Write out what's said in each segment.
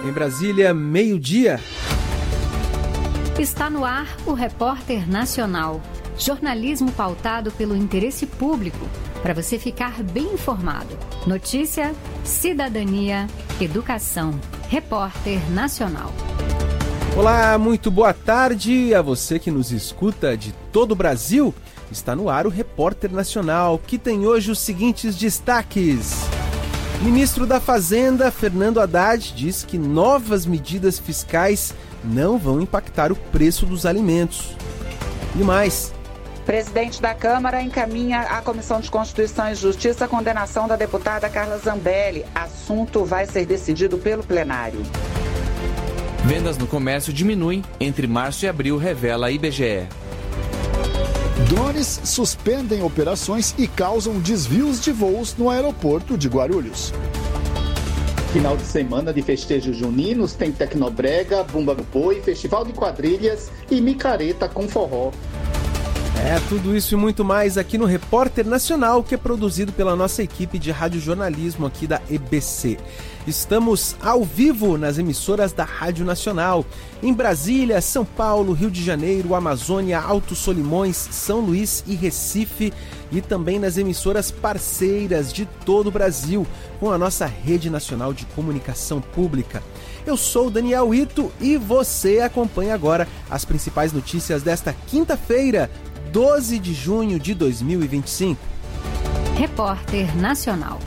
Em Brasília, meio-dia. Está no ar o Repórter Nacional. Jornalismo pautado pelo interesse público, para você ficar bem informado. Notícia, cidadania, educação. Repórter Nacional. Olá, muito boa tarde a você que nos escuta de todo o Brasil. Está no ar o Repórter Nacional, que tem hoje os seguintes destaques. Ministro da Fazenda, Fernando Haddad, diz que novas medidas fiscais não vão impactar o preço dos alimentos. E mais. Presidente da Câmara encaminha à Comissão de Constituição e Justiça a condenação da deputada Carla Zambelli. Assunto vai ser decidido pelo plenário. Vendas no comércio diminuem entre março e abril, revela a IBGE. Drones suspendem operações e causam desvios de voos no aeroporto de Guarulhos. Final de semana de festejos juninos tem Tecnobrega, Bumba do Boi, Festival de Quadrilhas e Micareta com forró. Tudo isso e muito mais aqui no Repórter Nacional, que é produzido pela nossa equipe de radiojornalismo aqui da EBC. Estamos ao vivo nas emissoras da Rádio Nacional, em Brasília, São Paulo, Rio de Janeiro, Amazônia, Alto Solimões, São Luís e Recife, e também nas emissoras parceiras de todo o Brasil, com a nossa Rede Nacional de Comunicação Pública. Eu sou o Daniel Ito e você acompanha agora as principais notícias desta quinta-feira, 12 de junho de 2025. Repórter Nacional.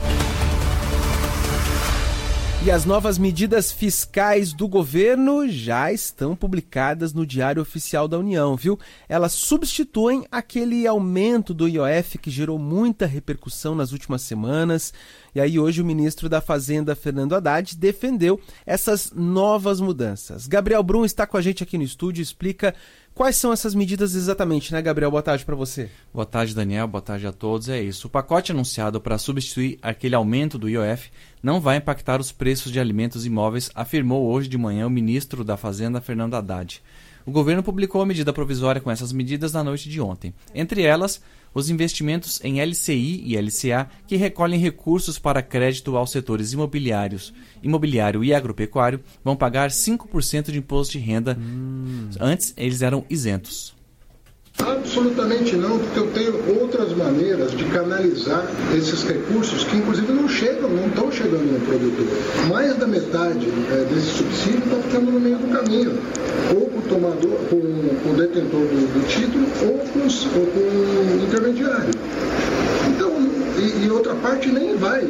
E as novas medidas fiscais do governo já estão publicadas no Diário Oficial da União, viu? Elas substituem aquele aumento do IOF que gerou muita repercussão nas últimas semanas. E aí hoje o ministro da Fazenda, Fernando Haddad, defendeu essas novas mudanças. Gabriel Brum está com a gente aqui no estúdio e explica quais são essas medidas exatamente, né, Gabriel? Boa tarde para você. Boa tarde, Daniel. Boa tarde a todos. É isso. O pacote anunciado para substituir aquele aumento do IOF não vai impactar os preços de alimentos e imóveis, afirmou hoje de manhã o ministro da Fazenda, Fernando Haddad. O governo publicou a medida provisória com essas medidas na noite de ontem. Entre elas, os investimentos em LCI e LCA, que recolhem recursos para crédito aos setores imobiliário e agropecuário, vão pagar 5% de imposto de renda. Antes, eles eram isentos. Absolutamente não, porque eu tenho outras maneiras de canalizar esses recursos que inclusive não estão chegando no produtor. Mais da metade desse subsídio está ficando no meio do caminho, ou com o tomador, com o detentor do título, ou com o intermediário. Então, e outra parte nem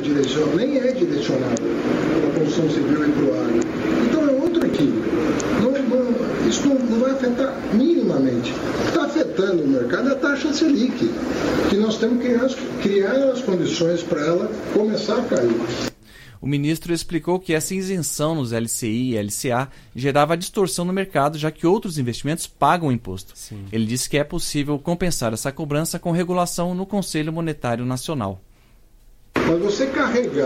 é direcionada para a construção civil e para o agro. Então é outro equilíbrio. Isso não vai afetar minimamente. O que está afetando o mercado é a taxa Selic, que nós temos que criar as condições para ela começar a cair. O ministro explicou que essa isenção nos LCI e LCA gerava distorção no mercado, já que outros investimentos pagam imposto. Sim. Ele disse que é possível compensar essa cobrança com regulação no Conselho Monetário Nacional. Mas você carregar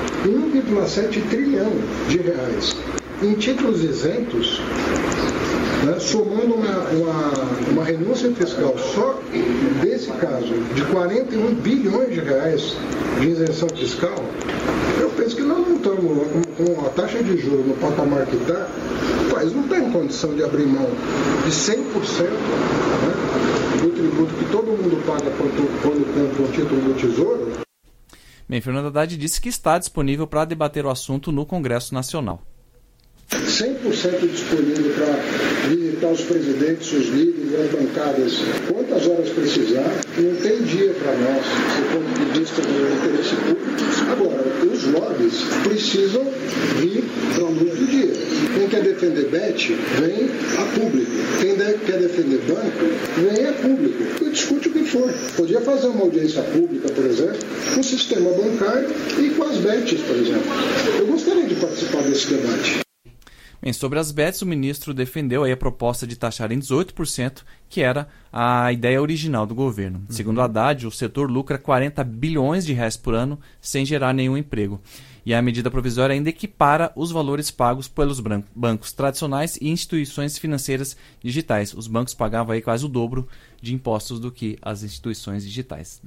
1,7 trilhão de reais em títulos isentos, né, somando uma renúncia fiscal só desse caso de 41 bilhões de reais de isenção fiscal, eu penso que nós não estamos com a taxa de juros no patamar que está, o país não tem condição de abrir mão de 100%, né, do tributo que todo mundo paga quando compra um título do Tesouro. Bem, Fernando Haddad disse que está disponível para debater o assunto no Congresso Nacional. 100% disponível para visitar os presidentes, os líderes, as bancadas, quantas horas precisar. Não tem dia para nós, do ponto de vista do interesse público. Agora, os lobbies precisam vir para a luz do dia. Quem quer defender BET, vem a público. Quem quer defender banco, vem a público. E discute o que for. Podia fazer uma audiência pública, por exemplo, com o sistema bancário e com as BETs, por exemplo. Eu gostaria de participar desse debate. Bem, sobre as bets, o ministro defendeu aí a proposta de taxar em 18%, que era a ideia original do governo. Segundo Haddad, o setor lucra 40 bilhões de reais por ano sem gerar nenhum emprego. E a medida provisória ainda equipara os valores pagos pelos bancos tradicionais e instituições financeiras digitais. Os bancos pagavam aí quase o dobro de impostos do que as instituições digitais. Daniel.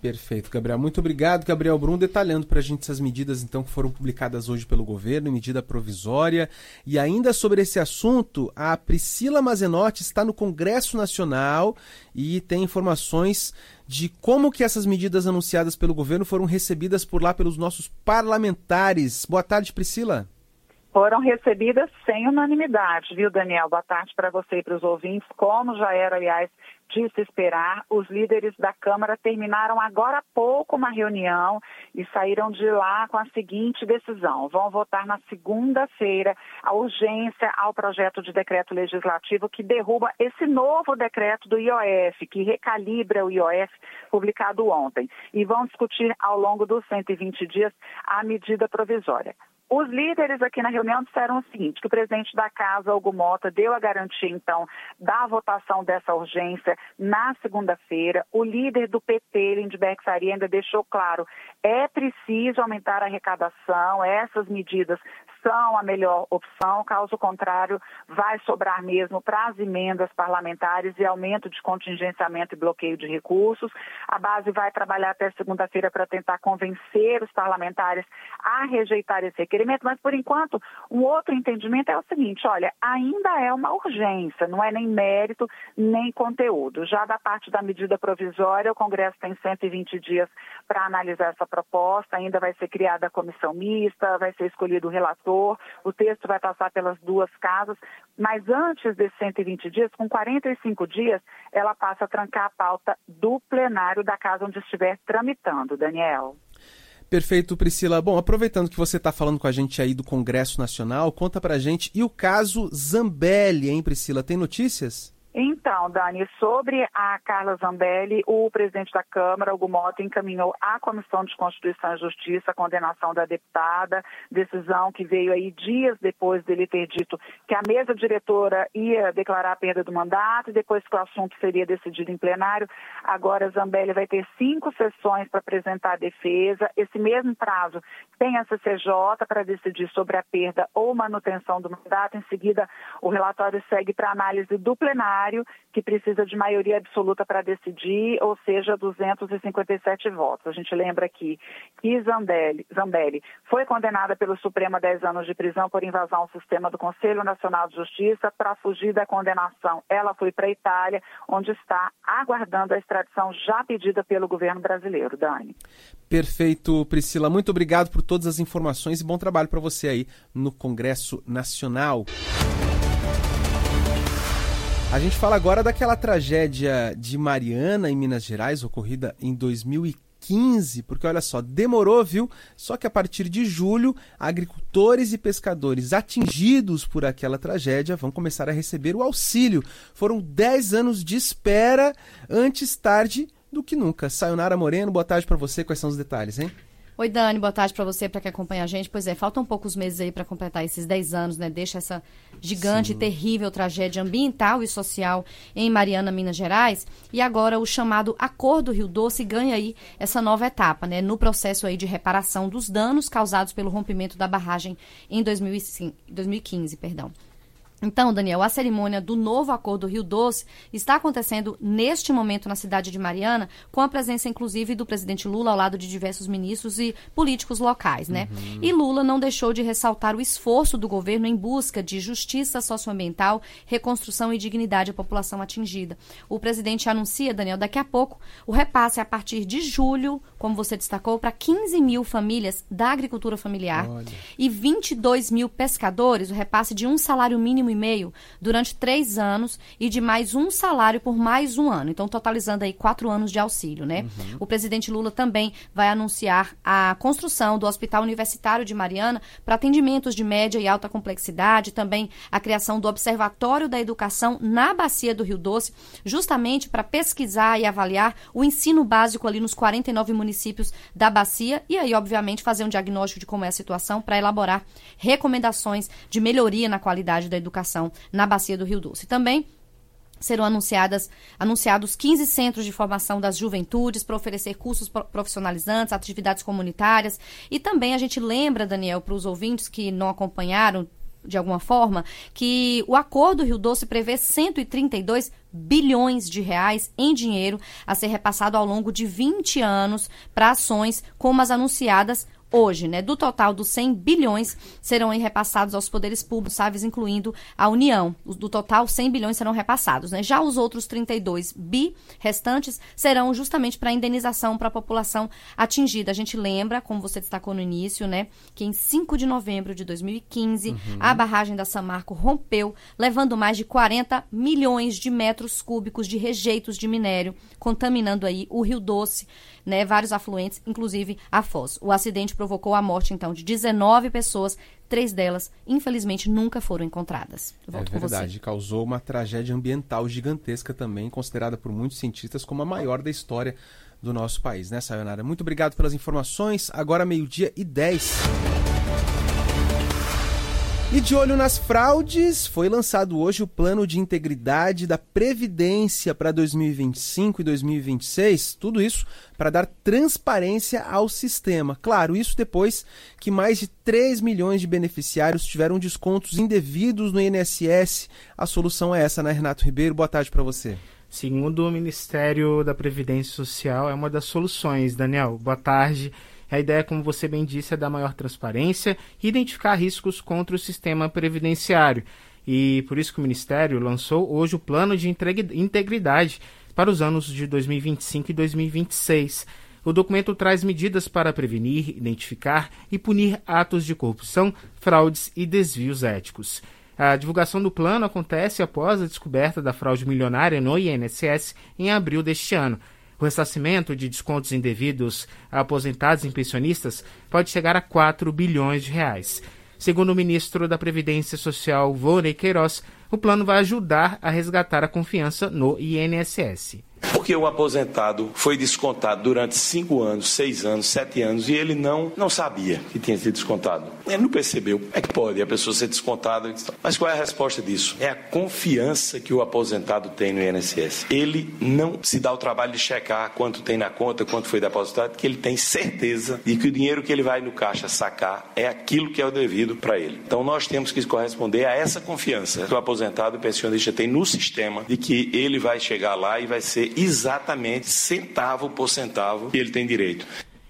Perfeito, Gabriel. Muito obrigado, Gabriel Brum, detalhando para a gente essas medidas então que foram publicadas hoje pelo governo, medida provisória. E ainda sobre esse assunto, a Priscila Mazenotti está no Congresso Nacional e tem informações de como que essas medidas anunciadas pelo governo foram recebidas por lá pelos nossos parlamentares. Boa tarde, Priscila. Foram recebidas sem unanimidade, viu, Daniel? Boa tarde para você e para os ouvintes. Como já era, aliás, de se esperar, os líderes da Câmara terminaram agora há pouco uma reunião e saíram de lá com a seguinte decisão. Vão votar na segunda-feira a urgência ao projeto de decreto legislativo que derruba esse novo decreto do IOF, que recalibra o IOF, publicado ontem. E vão discutir ao longo dos 120 dias a medida provisória. Os líderes aqui na reunião disseram o seguinte, que o presidente da Casa, Hugo Mota, deu a garantia, então, da votação dessa urgência na segunda-feira. O líder do PT, Lindbergh Faria, ainda deixou claro, é preciso aumentar a arrecadação, essas medidas são a melhor opção, caso contrário, vai sobrar mesmo para as emendas parlamentares e aumento de contingenciamento e bloqueio de recursos. A base vai trabalhar até segunda-feira para tentar convencer os parlamentares a rejeitar esse requerimento, mas, por enquanto, um outro entendimento é o seguinte, olha, ainda é uma urgência, não é nem mérito, nem conteúdo. Já da parte da medida provisória, o Congresso tem 120 dias para analisar essa proposta, ainda vai ser criada a comissão mista, vai ser escolhido o relator, o texto vai passar pelas duas casas, mas antes desses 120 dias, com 45 dias, ela passa a trancar a pauta do plenário da casa onde estiver tramitando, Daniel. Perfeito, Priscila. Bom, aproveitando que você está falando com a gente aí do Congresso Nacional, conta pra gente, e o caso Zambelli, hein, Priscila? Tem notícias? Então, Dani, sobre a Carla Zambelli, o presidente da Câmara, Hugo Mota, encaminhou à Comissão de Constituição e Justiça a condenação da deputada, decisão que veio aí dias depois dele ter dito que a mesa diretora ia declarar a perda do mandato e depois que o assunto seria decidido em plenário. Agora, Zambelli vai ter 5 sessões para apresentar a defesa. Esse mesmo prazo tem a CCJ para decidir sobre a perda ou manutenção do mandato. Em seguida, o relatório segue para análise do plenário, que precisa de maioria absoluta para decidir, ou seja, 257 votos. A gente lembra aqui que Zambelli foi condenada pelo Supremo a 10 anos de prisão por invasão ao sistema do Conselho Nacional de Justiça. Para fugir da condenação, ela foi para a Itália, onde está aguardando a extradição já pedida pelo governo brasileiro. Dani. Perfeito, Priscila. Muito obrigado por todas as informações e bom trabalho para você aí no Congresso Nacional. A gente fala agora daquela tragédia de Mariana, em Minas Gerais, ocorrida em 2015, porque olha só, demorou, viu? Só que a partir de julho, agricultores e pescadores atingidos por aquela tragédia vão começar a receber o auxílio. Foram 10 anos de espera, antes tarde do que nunca. Sayonara Moreno, boa tarde para você, quais são os detalhes, hein? Oi, Dani, boa tarde para você, para quem acompanha a gente. Pois é, faltam poucos meses aí para completar esses 10 anos, né? Deixa essa gigante e terrível tragédia ambiental e social em Mariana, Minas Gerais. E agora o chamado Acordo Rio Doce ganha aí essa nova etapa, né? No processo aí de reparação dos danos causados pelo rompimento da barragem em 2015, perdão. Então, Daniel, a cerimônia do novo Acordo Rio Doce está acontecendo neste momento na cidade de Mariana, com a presença, inclusive, do presidente Lula ao lado de diversos ministros e políticos locais, né? E Lula não deixou de ressaltar o esforço do governo em busca de justiça socioambiental, reconstrução e dignidade à população atingida. O presidente anuncia, Daniel, daqui a pouco, o repasse a partir de julho, como você destacou, para 15 mil famílias da agricultura familiar e 22 mil pescadores, o repasse de um salário mínimo e meio durante 3 anos e de mais um salário por mais um ano. Então, totalizando aí 4 anos de auxílio, né? O presidente Lula também vai anunciar a construção do Hospital Universitário de Mariana para atendimentos de média e alta complexidade, também a criação do Observatório da Educação na Bacia do Rio Doce, justamente para pesquisar e avaliar o ensino básico ali nos 49 municípios da Bacia e aí, obviamente, fazer um diagnóstico de como é a situação para elaborar recomendações de melhoria na qualidade da educação na Bacia do Rio Doce. Também serão anunciados 15 centros de formação das juventudes para oferecer cursos profissionalizantes, atividades comunitárias. E também a gente lembra, Daniel, para os ouvintes que não acompanharam de alguma forma, que o Acordo Rio Doce prevê 132 bilhões de reais em dinheiro a ser repassado ao longo de 20 anos para ações como as anunciadas hoje, né? Do total dos 100 bilhões serão repassados aos poderes públicos, sabe, incluindo a União. Do total, 100 bilhões serão repassados, né? Já os outros 32 bi restantes serão justamente para indenização para a população atingida. A gente lembra, como você destacou no início, né, que em 5 de novembro de 2015, a barragem da Samarco rompeu, levando mais de 40 milhões de metros cúbicos de rejeitos de minério, contaminando aí o Rio Doce, né, vários afluentes, inclusive a Foz. O acidente provocou a morte, então, de 19 pessoas, 3 delas, infelizmente, nunca foram encontradas. É verdade, causou uma tragédia ambiental gigantesca também, considerada por muitos cientistas como a maior da história do nosso país, né, Sayonara? Muito obrigado pelas informações. Agora, 12:10. E de olho nas fraudes, foi lançado hoje o Plano de Integridade da Previdência para 2025 e 2026. Tudo isso para dar transparência ao sistema. Claro, isso depois que mais de 3 milhões de beneficiários tiveram descontos indevidos no INSS. A solução é essa, né, Renato Ribeiro? Boa tarde para você. Segundo o Ministério da Previdência Social, é uma das soluções. Daniel, boa tarde. A ideia, como você bem disse, é dar maior transparência e identificar riscos contra o sistema previdenciário. E por isso que o Ministério lançou hoje o Plano de Integridade para os anos de 2025 e 2026. O documento traz medidas para prevenir, identificar e punir atos de corrupção, fraudes e desvios éticos. A divulgação do plano acontece após a descoberta da fraude milionária no INSS em abril deste ano. O ressarcimento de descontos indevidos a aposentados e pensionistas pode chegar a 4 bilhões de reais. Segundo o ministro da Previdência Social, Volney Queiroz, o plano vai ajudar a resgatar a confiança no INSS. Porque o aposentado foi descontado durante 5 anos, 6 anos, 7 anos e ele não sabia que tinha sido descontado. Ele não percebeu. É que pode a pessoa ser descontada. Mas qual é a resposta disso? É a confiança que o aposentado tem no INSS. Ele não se dá o trabalho de checar quanto tem na conta, quanto foi depositado, que ele tem certeza de que o dinheiro que ele vai no caixa sacar é aquilo que é o devido para ele. Então nós temos que corresponder a essa confiança que o aposentado e o pensionista tem no sistema, de que ele vai chegar lá e vai ser exatamente centavo por centavo que ele tem direito.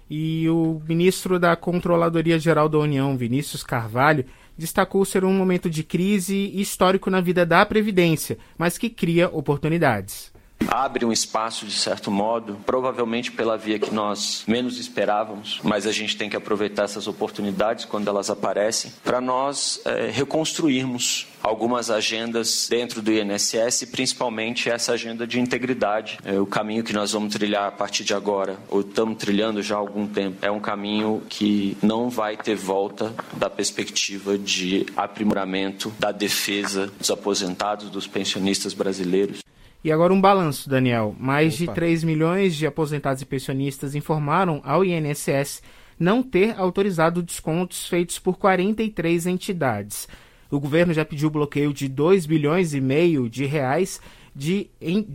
E o ministro da Controladoria Geral da União, Vinícius Carvalho, destacou ser um momento de crise histórico na vida da Previdência, mas que cria oportunidades. Abre um espaço, de certo modo, provavelmente pela via que nós menos esperávamos, mas a gente tem que aproveitar essas oportunidades quando elas aparecem para nós reconstruirmos algumas agendas dentro do INSS, principalmente essa agenda de integridade. O caminho que nós vamos trilhar a partir de agora, ou estamos trilhando já há algum tempo, é um caminho que não vai ter volta da perspectiva de aprimoramento da defesa dos aposentados, dos pensionistas brasileiros. E agora um balanço, Daniel. Mais de 3 milhões de aposentados e pensionistas informaram ao INSS não ter autorizado descontos feitos por 43 entidades. O governo já pediu bloqueio de 2 bilhões e meio de reais de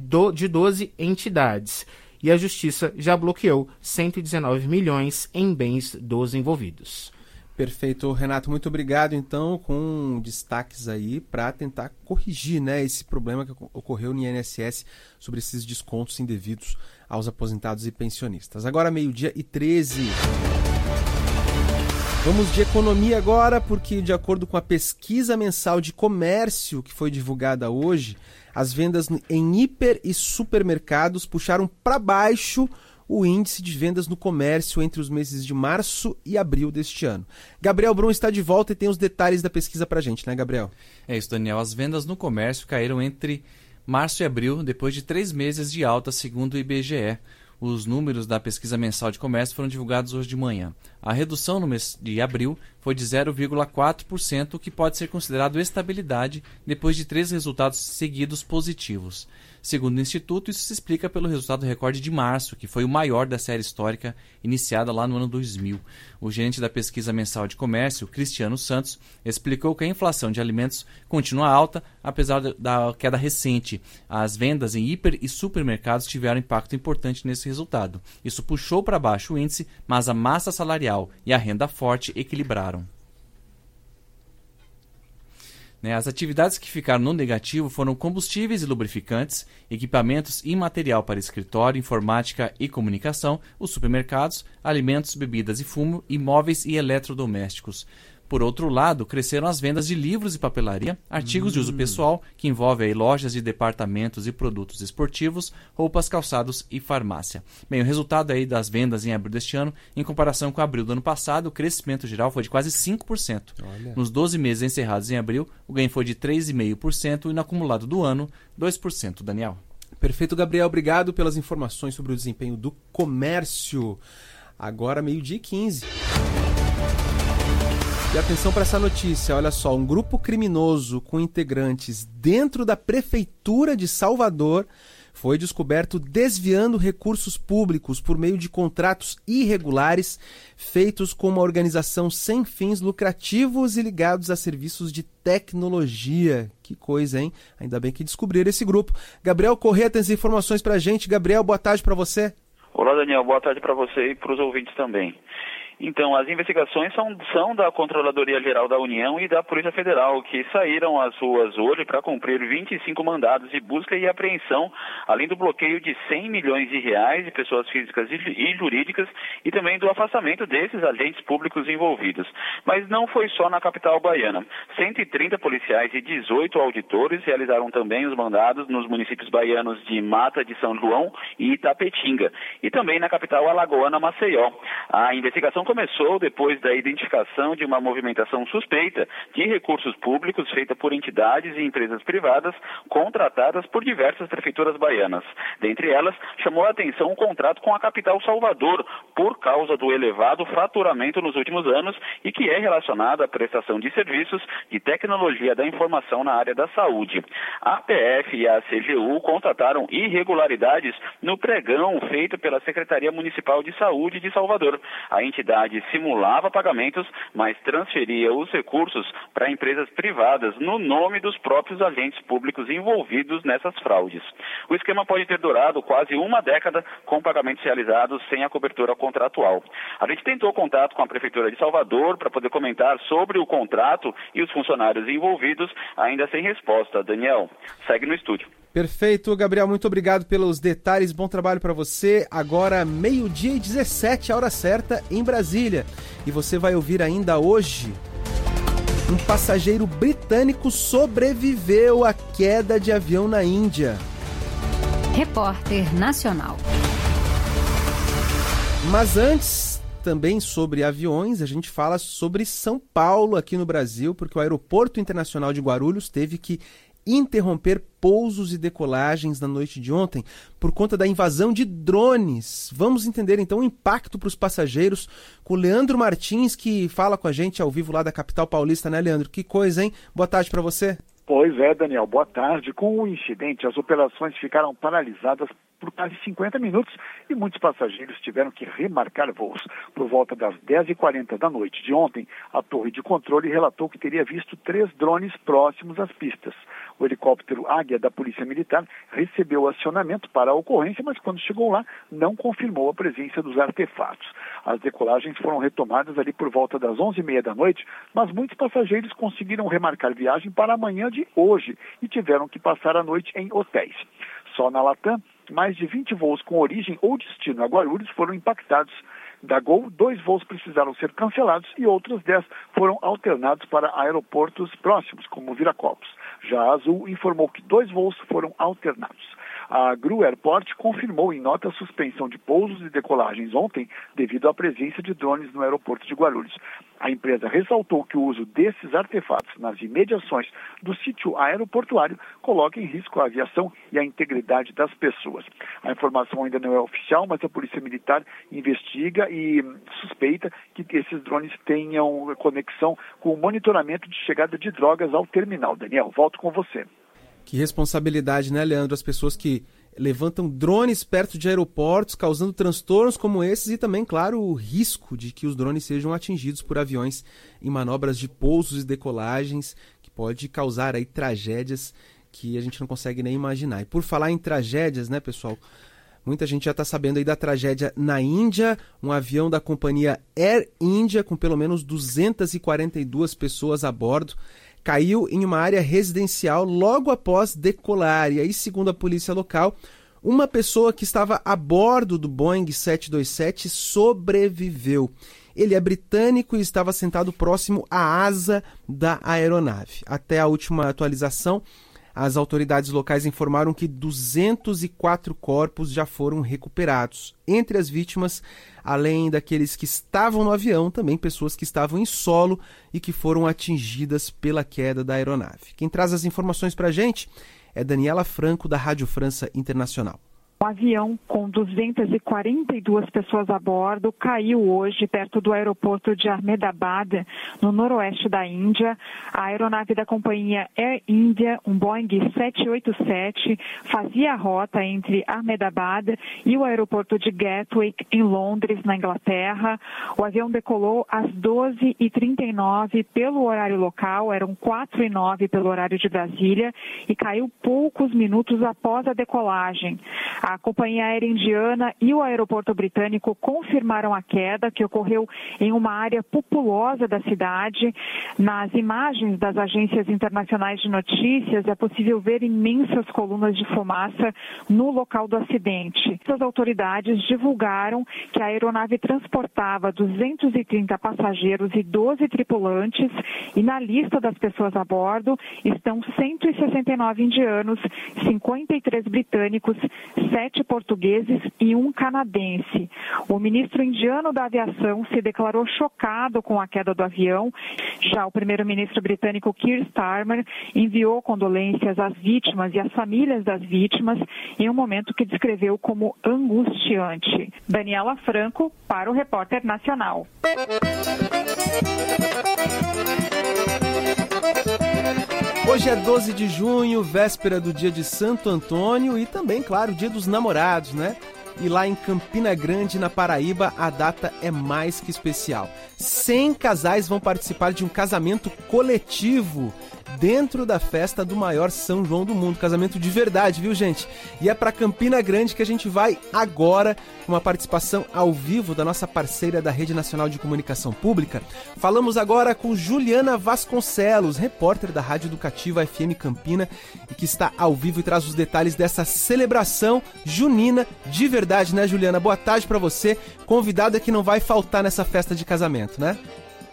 12 entidades. E a Justiça já bloqueou 119 milhões em bens dos envolvidos. Perfeito, Renato. Muito obrigado, então, com destaques aí para tentar corrigir, né, esse problema que ocorreu no INSS sobre esses descontos indevidos aos aposentados e pensionistas. Agora, 12:13. Vamos de economia agora, porque de acordo com a pesquisa mensal de comércio que foi divulgada hoje, as vendas em hiper e supermercados puxaram para baixo o índice de vendas no comércio entre os meses de março e abril deste ano. Gabriel Brum está de volta e tem os detalhes da pesquisa para a gente, né, Gabriel? É isso, Daniel. As vendas no comércio caíram entre março e abril, depois de 3 meses de alta, segundo o IBGE. Os números da pesquisa mensal de comércio foram divulgados hoje de manhã. A redução no mês de abril foi de 0,4%, o que pode ser considerado estabilidade depois de 3 resultados seguidos positivos. Segundo o Instituto, isso se explica pelo resultado recorde de março, que foi o maior da série histórica iniciada lá no ano 2000. O gerente da pesquisa mensal de comércio, Cristiano Santos, explicou que a inflação de alimentos continua alta, apesar da queda recente. As vendas em hiper e supermercados tiveram impacto importante nesse resultado. Isso puxou para baixo o índice, mas a massa salarial e a renda forte equilibraram. As atividades que ficaram no negativo foram combustíveis e lubrificantes, equipamentos e material para escritório, informática e comunicação, os supermercados, alimentos, bebidas e fumo, imóveis e eletrodomésticos. Por outro lado, cresceram as vendas de livros e papelaria, artigos de uso pessoal, que envolve aí lojas de departamentos e produtos esportivos, roupas, calçados e farmácia. Bem, o resultado aí das vendas em abril deste ano, em comparação com abril do ano passado, o crescimento geral foi de quase 5%. Olha. Nos 12 meses encerrados em abril, o ganho foi de 3,5% e no acumulado do ano, 2%. Daniel. Perfeito, Gabriel. Obrigado pelas informações sobre o desempenho do comércio. Agora, 12h15. E atenção para essa notícia, olha só, um grupo criminoso com integrantes dentro da Prefeitura de Salvador foi descoberto desviando recursos públicos por meio de contratos irregulares feitos com uma organização sem fins lucrativos e ligados a serviços de tecnologia. Que coisa, hein? Ainda bem que descobriram esse grupo. Gabriel Corrêa tem as informações para a gente. Gabriel, boa tarde para você. Olá, Daniel. Boa tarde para você e para os ouvintes também. Então, as investigações são da Controladoria Geral da União e da Polícia Federal, que saíram às ruas hoje para cumprir 25 mandados de busca e apreensão, além do bloqueio de 100 milhões de reais de pessoas físicas e jurídicas e também do afastamento desses agentes públicos envolvidos. Mas não foi só na capital baiana. 130 policiais e 18 auditores realizaram também os mandados nos municípios baianos de Mata de São João e Itapetinga, e também na capital alagoana Maceió. A investigação começou depois da identificação de uma movimentação suspeita de recursos públicos feita por entidades e empresas privadas contratadas por diversas prefeituras baianas. Dentre elas, chamou a atenção um contrato com a capital Salvador, por causa do elevado faturamento nos últimos anos e que é relacionado à prestação de serviços de tecnologia da informação na área da saúde. A PF e a CGU constataram irregularidades no pregão feito pela Secretaria Municipal de Saúde de Salvador. A entidade simulava pagamentos, mas transferia os recursos para empresas privadas no nome dos próprios agentes públicos envolvidos nessas fraudes. O esquema pode ter durado quase uma década com pagamentos realizados sem a cobertura contratual. A gente tentou contato com a Prefeitura de Salvador para poder comentar sobre o contrato e os funcionários envolvidos, ainda sem resposta. Daniel, segue no estúdio. Perfeito, Gabriel, muito obrigado pelos detalhes, bom trabalho para você. Agora 12h17, a hora certa em Brasília. E você vai ouvir ainda hoje: um passageiro britânico sobreviveu à queda de avião na Índia. Repórter Nacional. Mas antes, também sobre aviões, a gente fala sobre São Paulo aqui no Brasil, porque o Aeroporto Internacional de Guarulhos teve que interromper pousos e decolagens na noite de ontem por conta da invasão de drones. Vamos entender então o impacto para os passageiros com o Leandro Martins, que fala com a gente ao vivo lá da capital paulista, né, Leandro? Que coisa, hein? Boa tarde para você. Pois é, Daniel, boa tarde. Com o incidente, as operações ficaram paralisadas por quase 50 minutos e muitos passageiros tiveram que remarcar voos. Por volta das 10h40 da noite de ontem, a torre de controle relatou que teria visto 3 drones próximos às pistas. O helicóptero Águia da Polícia Militar recebeu acionamento para a ocorrência, mas quando chegou lá, não confirmou a presença dos artefatos. As decolagens foram retomadas ali por volta das 11h30 da noite, mas muitos passageiros conseguiram remarcar viagem para amanhã de hoje e tiveram que passar a noite em hotéis. Só na Latam, mais de 20 voos com origem ou destino a Guarulhos foram impactados. Da Gol, 2 voos precisaram ser cancelados e outros 10 foram alternados para aeroportos próximos, como Viracopos. Já a Azul informou que 2 voos foram alternados. A Gru Airport confirmou em nota a suspensão de pousos e decolagens ontem devido à presença de drones no aeroporto de Guarulhos. A empresa ressaltou que o uso desses artefatos nas imediações do sítio aeroportuário coloca em risco a aviação e a integridade das pessoas. A informação ainda não é oficial, mas a Polícia Militar investiga e suspeita que esses drones tenham conexão com o monitoramento de chegada de drogas ao terminal. Daniel, volto com você. Que responsabilidade, né, Leandro? As pessoas que levantam drones perto de aeroportos, causando transtornos como esses e também, claro, o risco de que os drones sejam atingidos por aviões em manobras de pousos e decolagens, que pode causar aí tragédias que a gente não consegue nem imaginar. E por falar em tragédias, né, pessoal, muita gente já está sabendo aí da tragédia na Índia, um avião da companhia Air India com pelo menos 242 pessoas a bordo caiu em uma área residencial logo após decolar. E aí, segundo a polícia local, uma pessoa que estava a bordo do Boeing 727 sobreviveu. Ele é britânico e estava sentado próximo à asa da aeronave. Até a última atualização, as autoridades locais informaram que 204 corpos já foram recuperados. Entre as vítimas, além daqueles que estavam no avião, também pessoas que estavam em solo e que foram atingidas pela queda da aeronave. Quem traz as informações para a gente é Daniela Franco, da Rádio França Internacional. Um avião com 242 pessoas a bordo caiu hoje perto do aeroporto de Ahmedabad, no noroeste da Índia. A aeronave da companhia Air India, um Boeing 787, fazia a rota entre Ahmedabad e o aeroporto de Gatwick, em Londres, na Inglaterra. O avião decolou às 12h39 pelo horário local, eram 4h09 pelo horário de Brasília, e caiu poucos minutos após a decolagem. A companhia aérea indiana e o aeroporto britânico confirmaram a queda, que ocorreu em uma área populosa da cidade. Nas imagens das agências internacionais de notícias, é possível ver imensas colunas de fumaça no local do acidente. As autoridades divulgaram que a aeronave transportava 230 passageiros e 12 tripulantes, e na lista das pessoas a bordo estão 169 indianos, 53 britânicos, 7 portugueses e um canadense. O ministro indiano da aviação se declarou chocado com a queda do avião. Já o primeiro-ministro britânico Keir Starmer enviou condolências às vítimas e às famílias das vítimas em um momento que descreveu como angustiante. Daniela Franco, para o Repórter Nacional. Hoje é 12 de junho, véspera do dia de Santo Antônio e também, claro, dia dos namorados, né? E lá em Campina Grande, na Paraíba, a data é mais que especial. 100 casais vão participar de um casamento coletivo dentro da festa do maior São João do mundo. Casamento de verdade, viu, gente? E é para Campina Grande que a gente vai agora, com uma participação ao vivo da nossa parceira da Rede Nacional de Comunicação Pública. Falamos agora com Juliana Vasconcelos, repórter da Rádio Educativa FM Campina, e que está ao vivo e traz os detalhes dessa celebração junina de verdade, né, Juliana? Boa tarde para você, convidada que não vai faltar nessa festa de casamento, né?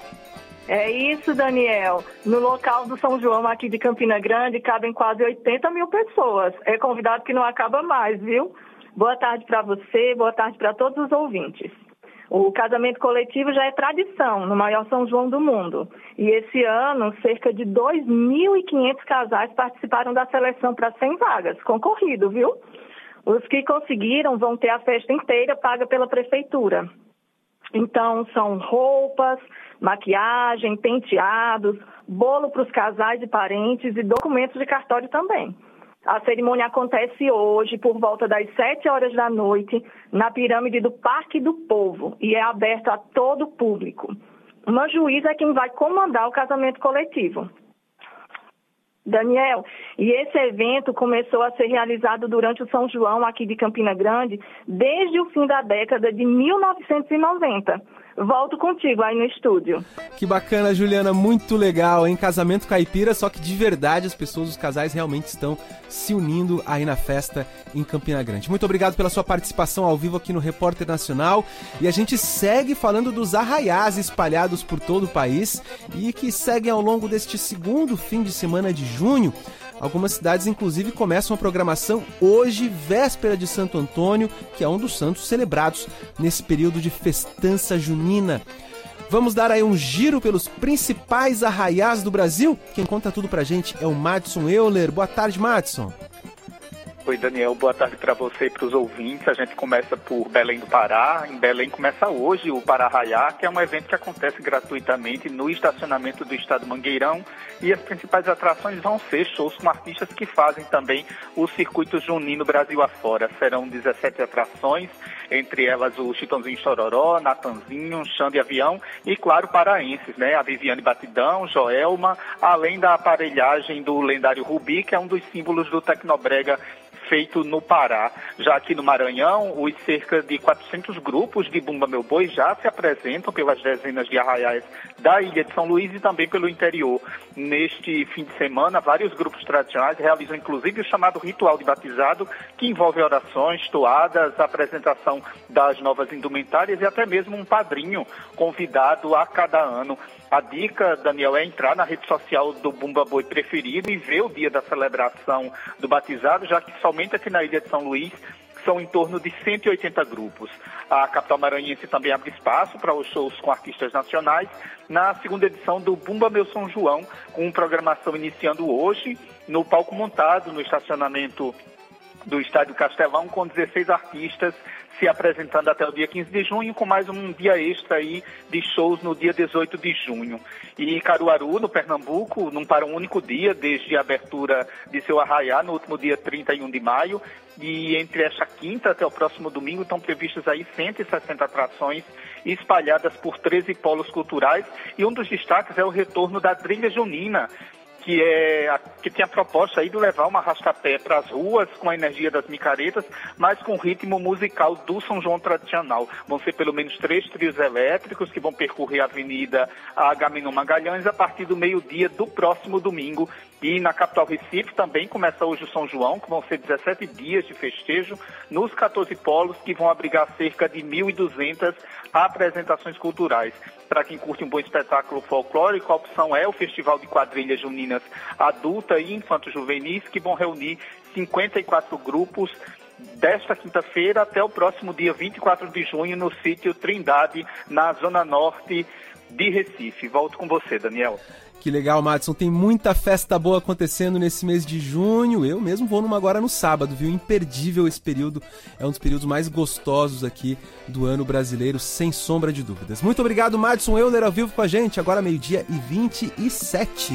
É isso, Daniel. No local do São João, aqui de Campina Grande, cabem quase 80 mil pessoas. É convidado que não acaba mais, viu? Boa tarde para você, boa tarde para todos os ouvintes. O casamento coletivo já é tradição no maior São João do mundo. E esse ano, cerca de 2.500 casais participaram da seleção para 100 vagas. Concorrido, viu? Os que conseguiram vão ter a festa inteira paga pela prefeitura. Então, são roupas, maquiagem, penteados, bolo para os casais e parentes e documentos de cartório também. A cerimônia acontece hoje por volta das 7 horas da noite na pirâmide do Parque do Povo e é aberto a todo o público. Uma juíza é quem vai comandar o casamento coletivo. Daniel, e esse evento começou a ser realizado durante o São João aqui de Campina Grande desde o fim da década de 1990. Volto contigo aí no estúdio. Que bacana, Juliana, muito legal, hein? Casamento caipira, só que de verdade as pessoas, os casais realmente estão se unindo aí na festa em Campina Grande. Muito obrigado pela sua participação ao vivo aqui no Repórter Nacional. E a gente segue falando dos arraiás espalhados por todo o país e que seguem ao longo deste segundo fim de semana de junho. Algumas cidades, inclusive, começam a programação hoje, véspera de Santo Antônio, que é um dos santos celebrados nesse período de festança junina. Vamos dar aí um giro pelos principais arraiás do Brasil? Quem conta tudo pra gente é o Madison Euler. Boa tarde, Madison. Oi, Daniel. Boa tarde para você e para os ouvintes. A gente começa por Belém do Pará. Em Belém começa hoje o Pará Arraiá, que é um evento que acontece gratuitamente no estacionamento do Estado Mangueirão. E as principais atrações vão ser shows com artistas que fazem também o circuito junino Brasil afora. Serão 17 atrações, entre elas o Chitãozinho Chororó, Natanzinho, Xande Avião e, claro, paraenses, né? A Viviane Batidão, Joelma, além da aparelhagem do lendário Rubi, que é um dos símbolos do Tecnobrega feito no Pará. Já aqui no Maranhão, os cerca de 400 grupos de Bumba Meu Boi já se apresentam pelas dezenas de arraiais da Ilha de São Luís e também pelo interior. Neste fim de semana, vários grupos tradicionais realizam inclusive o chamado ritual de batizado, que envolve orações, toadas, a apresentação das novas indumentárias e até mesmo um padrinho convidado a cada ano. A dica, Daniel, é entrar na rede social do Bumba Boi preferido e ver o dia da celebração do batizado, já que somente aqui na Ilha de São Luís são em torno de 180 grupos. A capital maranhense também abre espaço para os shows com artistas nacionais na segunda edição do Bumba Meu São João, com programação iniciando hoje no palco montado no estacionamento do Estádio Castelão, com 16 artistas se apresentando até o dia 15 de junho, com mais um dia extra aí de shows no dia 18 de junho. E Caruaru, no Pernambuco, não para um único dia, desde a abertura de seu arraiá, no último dia 31 de maio, e entre esta quinta até o próximo domingo estão previstas aí 160 atrações espalhadas por 13 polos culturais, e um dos destaques é o retorno da trilha junina, que tem a proposta aí de levar uma arrastapé para as ruas com a energia das micaretas, mas com o ritmo musical do São João tradicional. Vão ser pelo menos 3 trios elétricos que vão percorrer a Avenida Agamenon Magalhães a partir do meio-dia do próximo domingo. E na capital Recife também começa hoje o São João, que vão ser 17 dias de festejo nos 14 polos, que vão abrigar cerca de 1.200 apresentações culturais. Para quem curte um bom espetáculo folclórico, a opção é o Festival de Quadrilhas Juninas Adulta e Infanto-Juvenis, que vão reunir 54 grupos desta quinta-feira até o próximo dia 24 de junho no sítio Trindade, na zona norte de Recife. Volto com você, Daniel. Que legal, Madison. Tem muita festa boa acontecendo nesse mês de junho. Eu mesmo vou numa agora no sábado, viu? Imperdível esse período. É um dos períodos mais gostosos aqui do ano brasileiro, sem sombra de dúvidas. Muito obrigado, Madison Euler, ao vivo com a gente. Agora 12h27.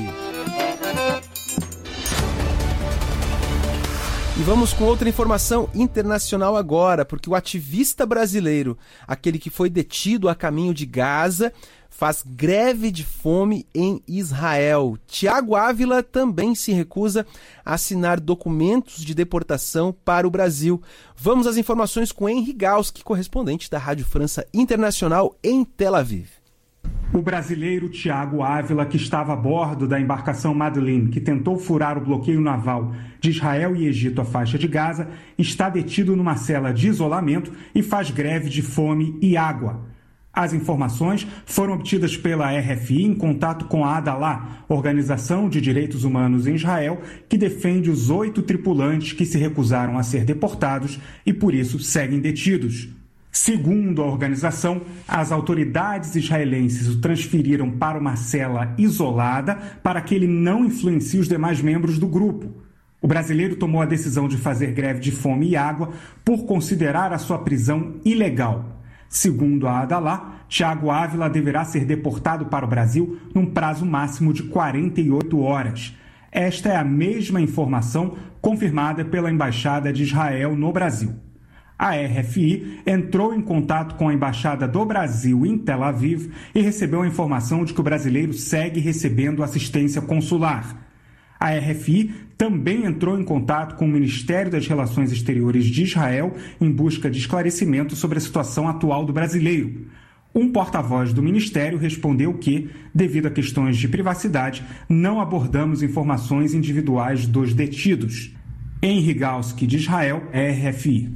E vamos com outra informação internacional agora, porque o ativista brasileiro, aquele que foi detido a caminho de Gaza, faz greve de fome em Israel. Tiago Ávila também se recusa a assinar documentos de deportação para o Brasil. Vamos às informações com Henri Galski, correspondente da Rádio França Internacional em Tel Aviv. O brasileiro Tiago Ávila, que estava a bordo da embarcação Madeleine, que tentou furar o bloqueio naval de Israel e Egito à faixa de Gaza, está detido numa cela de isolamento e faz greve de fome e água. As informações foram obtidas pela RFI em contato com a Adalah, Organização de Direitos Humanos em Israel, que defende os 8 tripulantes que se recusaram a ser deportados e, por isso, seguem detidos. Segundo a organização, as autoridades israelenses o transferiram para uma cela isolada para que ele não influencie os demais membros do grupo. O brasileiro tomou a decisão de fazer greve de fome e água por considerar a sua prisão ilegal. Segundo a Adalah, Tiago Ávila deverá ser deportado para o Brasil num prazo máximo de 48 horas. Esta é a mesma informação confirmada pela Embaixada de Israel no Brasil. A RFI entrou em contato com a Embaixada do Brasil em Tel Aviv e recebeu a informação de que o brasileiro segue recebendo assistência consular. A RFI também entrou em contato com o Ministério das Relações Exteriores de Israel em busca de esclarecimento sobre a situação atual do brasileiro. Um porta-voz do Ministério respondeu que, devido a questões de privacidade, não abordamos informações individuais dos detidos. Henri Galski, de Israel, RFI.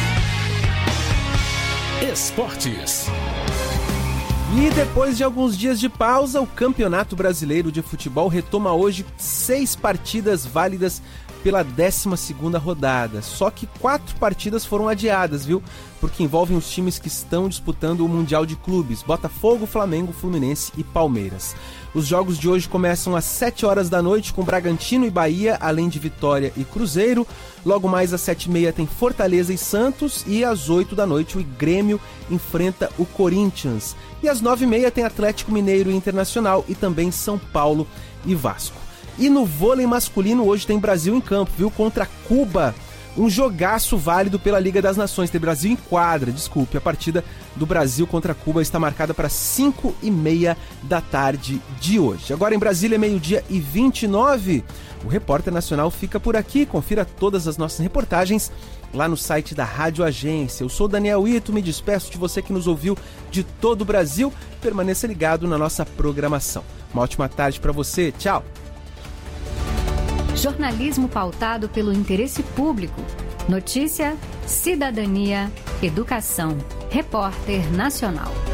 Esportes. E depois de alguns dias de pausa, o Campeonato Brasileiro de Futebol retoma hoje 6 partidas válidas pela 12ª rodada. Só que 4 partidas foram adiadas, viu? Porque envolvem os times que estão disputando o Mundial de Clubes: Botafogo, Flamengo, Fluminense e Palmeiras. Os jogos de hoje começam às 7 horas da noite com Bragantino e Bahia, além de Vitória e Cruzeiro. Logo mais às 7h30 tem Fortaleza e Santos, e às 8 da noite o Grêmio enfrenta o Corinthians. E às 9h30 tem Atlético Mineiro e Internacional, e também São Paulo e Vasco. E no vôlei masculino hoje tem Brasil em campo, viu? Contra Cuba. um jogaço válido pela Liga das Nações. Tem Brasil em quadra, desculpe. A partida do Brasil contra Cuba está marcada para 5h30 da tarde de hoje. Agora em Brasília, 12h29. O Repórter Nacional fica por aqui. Confira todas as nossas reportagens lá no site da Rádio Agência. Eu sou Daniel Ito, me despeço de você que nos ouviu de todo o Brasil. Permaneça ligado na nossa programação. Uma ótima tarde para você. Tchau. Jornalismo pautado pelo interesse público. Notícia, cidadania, educação. Repórter Nacional.